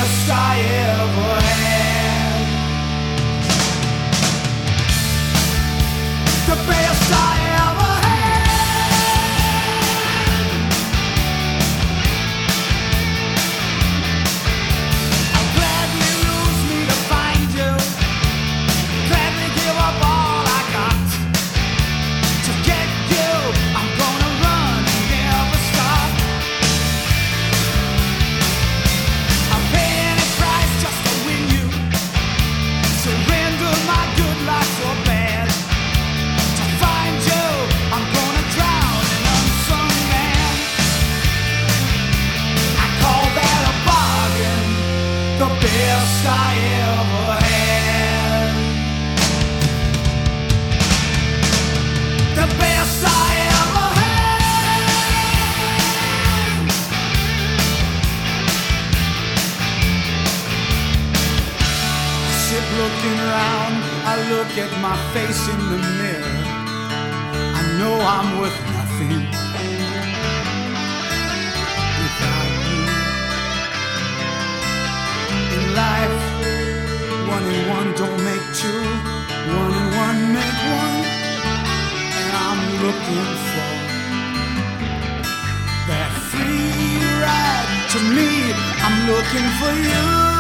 best I ever had. The best I ever had. I'll gladly lose me to find you. Gladly give up all I got to get you. I'm gonna run and never stop. I'll pay any price just to win you. Surrender my good life so bad. To find you, I'm gonna drown an unsung man. I call that a bargain, the best I ever had. The best I ever had. I sit looking around, I look at my face in the mirror. I know I'm worth nothing without you. In life, 1 and 1 don't make 2. 1 and 1 make 1. And I'm looking for that free ride. To me, I'm looking for you.